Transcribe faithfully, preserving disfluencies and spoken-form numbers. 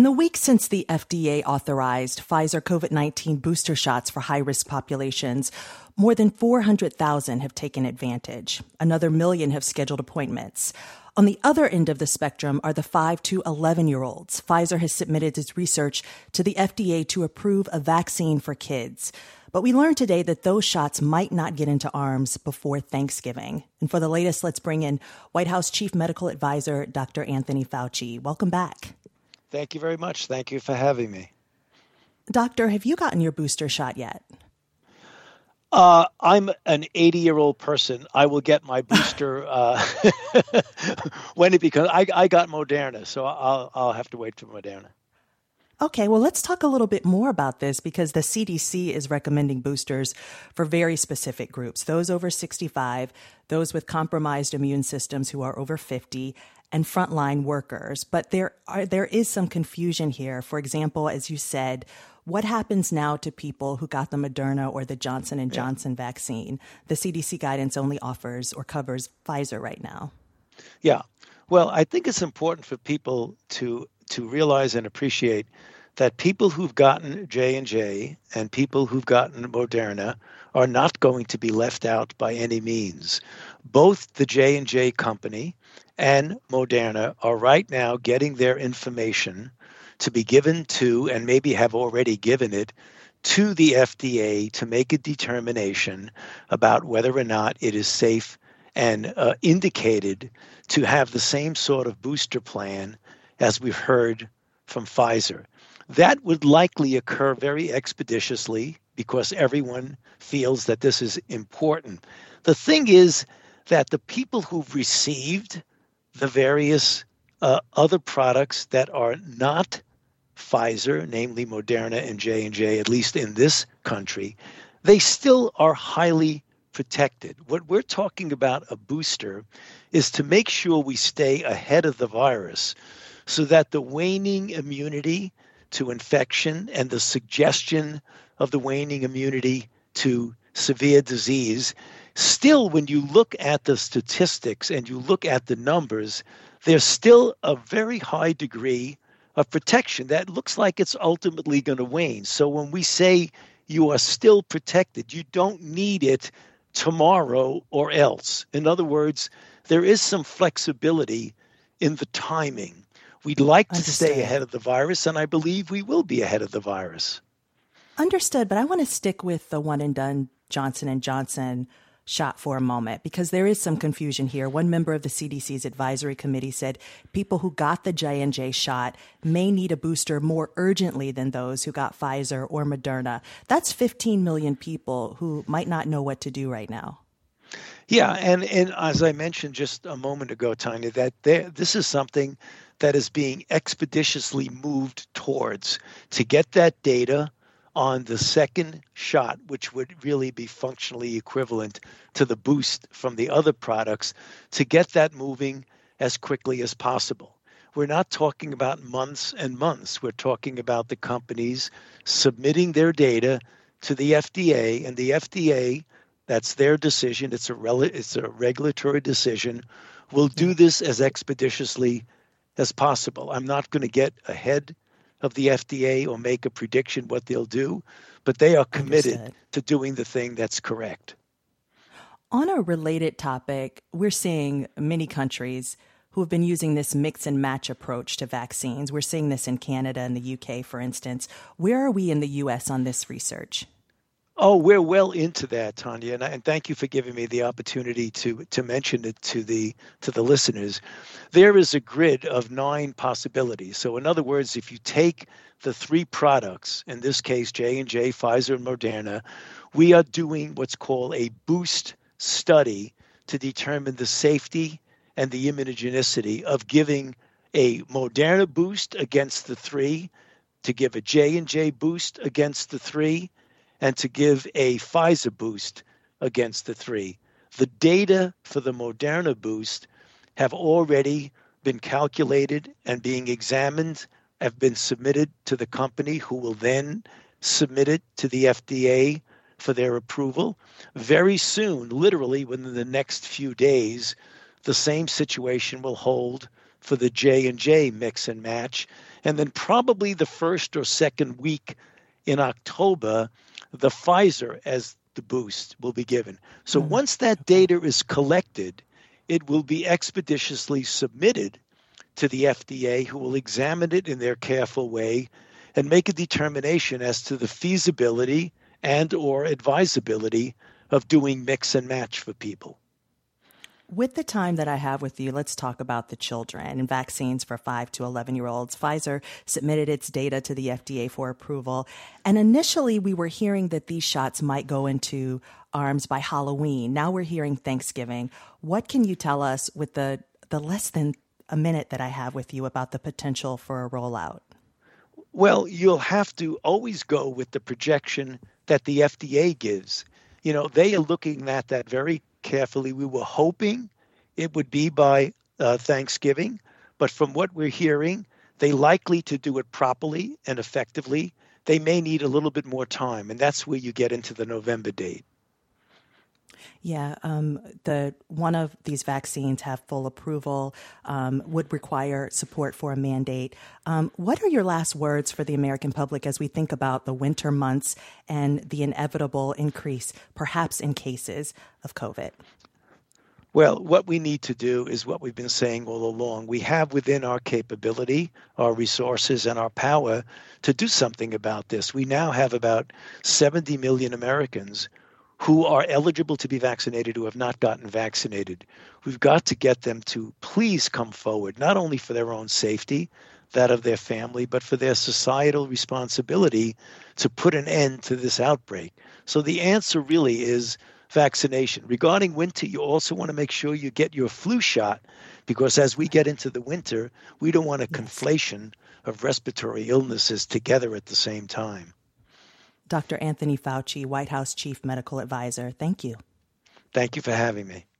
In the week since the F D A authorized Pfizer COVID nineteen booster shots for high-risk populations, more than four hundred thousand have taken advantage. Another million have scheduled appointments. On the other end of the spectrum are the five to eleven-year-olds. Pfizer has submitted its research to the F D A to approve a vaccine for kids. But we learned today that those shots might not get into arms before Thanksgiving. And for the latest, let's bring in White House Chief Medical Advisor, Doctor Anthony Fauci. Welcome back. Thank you very much. Thank you for having me. Doctor, have you gotten your booster shot yet? Uh, I'm an eighty-year-old person. I will get my booster uh, when it becomes. I, I got Moderna, so I'll I'll have to wait for Moderna. Okay, well, let's talk a little bit more about this because the C D C is recommending boosters for very specific groups, those over sixty-five, those with compromised immune systems who are over fifty, and frontline workers. But there are there is some confusion here. For example, as you said, what happens now to people who got the Moderna or the Johnson and Johnson yeah. vaccine? The C D C guidance only offers or covers Pfizer right now. Yeah. Well, I think it's important for people to to realize and appreciate that people who've gotten J and J and people who've gotten Moderna are not going to be left out by any means. Both the J and J company and Moderna are right now getting their information to be given to, and maybe have already given it, to the F D A to make a determination about whether or not it is safe and uh, indicated to have the same sort of booster plan as we've heard from Pfizer. That would likely occur very expeditiously because everyone feels that this is important. The thing is that the people who've received the various uh, other products that are not Pfizer, namely Moderna and J and J, at least in this country, they still are highly protected. What we're talking about a booster is to make sure we stay ahead of the virus so that the waning immunity to infection and the suggestion of the waning immunity to severe disease, still, when you look at the statistics and you look at the numbers, there's still a very high degree of protection that looks like it's ultimately going to wane. So when we say you are still protected, you don't need it tomorrow or else. In other words, there is some flexibility in the timing. We'd like to Understood. stay ahead of the virus, and I believe we will be ahead of the virus. Understood, but I want to stick with the one and done Johnson and Johnson shot for a moment because there is some confusion here. One member of the C D C's advisory committee said people who got the J and J shot may need a booster more urgently than those who got Pfizer or Moderna. That's fifteen million people who might not know what to do right now. Yeah, and, and as I mentioned just a moment ago, Tanya, that there, this is something that is being expeditiously moved towards to get that data on the second shot, which would really be functionally equivalent to the boost from the other products, to get that moving as quickly as possible. We're not talking about months and months. We're talking about the companies submitting their data to the F D A, and the F D A, that's their decision. It's a rel- it's a regulatory decision. Will do this as expeditiously as possible. I'm not going to get ahead of the F D A or make a prediction what they'll do, but they are committed Understood. to doing the thing that's correct. On a related topic, we're seeing many countries who have been using this mix and match approach to vaccines. We're seeing this in Canada and the U K, for instance. Where are we in the U S on this research? Oh, we're well into that, Tanya, and, I, and thank you for giving me the opportunity to to mention it to the to the listeners. There is a grid of nine possibilities. So, in other words, if you take the three products, in this case J and J, Pfizer, and Moderna, we are doing what's called a boost study to determine the safety and the immunogenicity of giving a Moderna boost against the three, to give a J and J boost against the three, and to give a Pfizer boost against the three. The data for the Moderna boost have already been calculated and being examined, have been submitted to the company who will then submit it to the F D A for their approval. Very soon, literally within the next few days, the same situation will hold for the J and J mix and match. And then probably the first or second week in October, the Pfizer as the boost will be given. So mm. once that data is collected, it will be expeditiously submitted to the F D A, who will examine it in their careful way and make a determination as to the feasibility and or advisability of doing mix and match for people. With the time that I have with you, let's talk about the children and vaccines for five to eleven-year-olds. Pfizer submitted its data to the F D A for approval. And initially, we were hearing that these shots might go into arms by Halloween. Now we're hearing Thanksgiving. What can you tell us with the, the less than a minute that I have with you about the potential for a rollout? Well, you'll have to always go with the projection that the F D A gives. You know, they are looking at that very carefully. We were hoping it would be by uh, Thanksgiving, but from what we're hearing, they likely to do it properly and effectively. They may need a little bit more time, and that's where you get into the November date. Yeah, um, the one of these vaccines have full approval, um, would require support for a mandate. Um, what are your last words for the American public as we think about the winter months and the inevitable increase, perhaps in cases of COVID? Well, what we need to do is what we've been saying all along. We have within our capability, our resources, and our power to do something about this. We now have about seventy million Americans who are eligible to be vaccinated who have not gotten vaccinated. We've got to get them to please come forward, not only for their own safety, that of their family, but for their societal responsibility to put an end to this outbreak. So the answer really is vaccination. Regarding winter, you also want to make sure you get your flu shot, because as we get into the winter, we don't want a conflation of respiratory illnesses together at the same time. Doctor Anthony Fauci, White House Chief Medical Advisor, thank you. Thank you for having me.